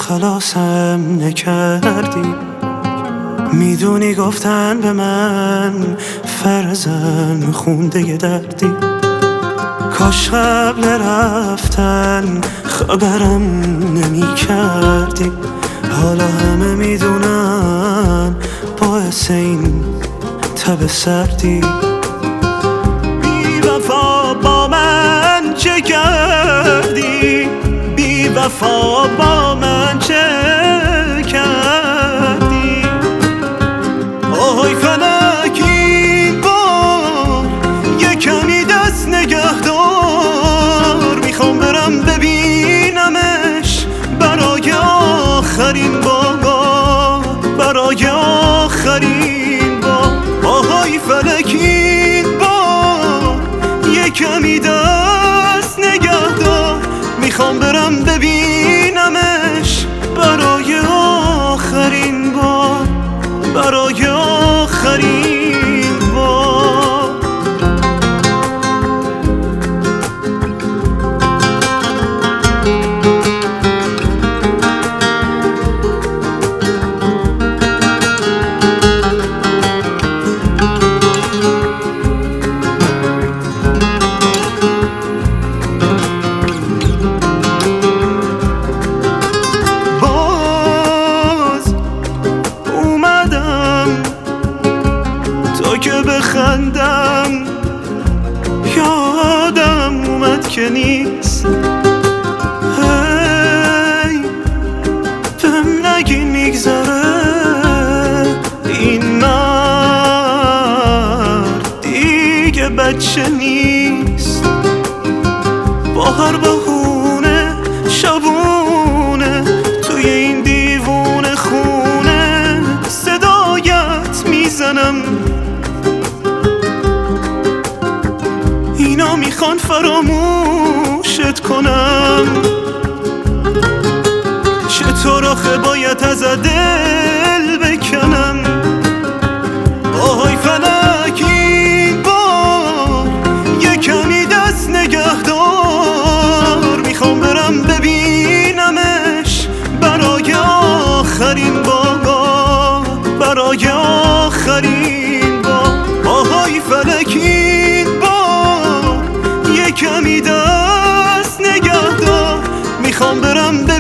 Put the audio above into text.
خلاصم نکردی. میدونی گفتن به من فرزن خونده دردی. کاش قبل رفتن خبرم نمی کردی. حالا همه میدونن باعث این تب سردی. بی وفا با من چه کردی؟ بی وفا با من چه کردی؟ آهای فلک این بار یه کمی دست نگه دار. میخوام برم ببینمش برای آخرین بار، برای آخرین بار. آهای فلک این بار یه کمی دست نگه دار. میخوام برم ببینمش برای آخرین بار، برای آخرین بار. که بخندم یادم اومد که نیست. هی بهم نگین میگذره این مرد دیگه بچه نیست. با هر بهونه شبونه توی این دیوونه خونه صدایت میزنم. اینا میخوان فراموشت کنم. چطور آخه باید از دل بکنم؟ آهای فلک این بار یه کمی دست نگه دار. میخوام برم ببینمش برای آخرین بار، برای آخرین بار. آهای فلک کمی دست نگه دار. میخوام برم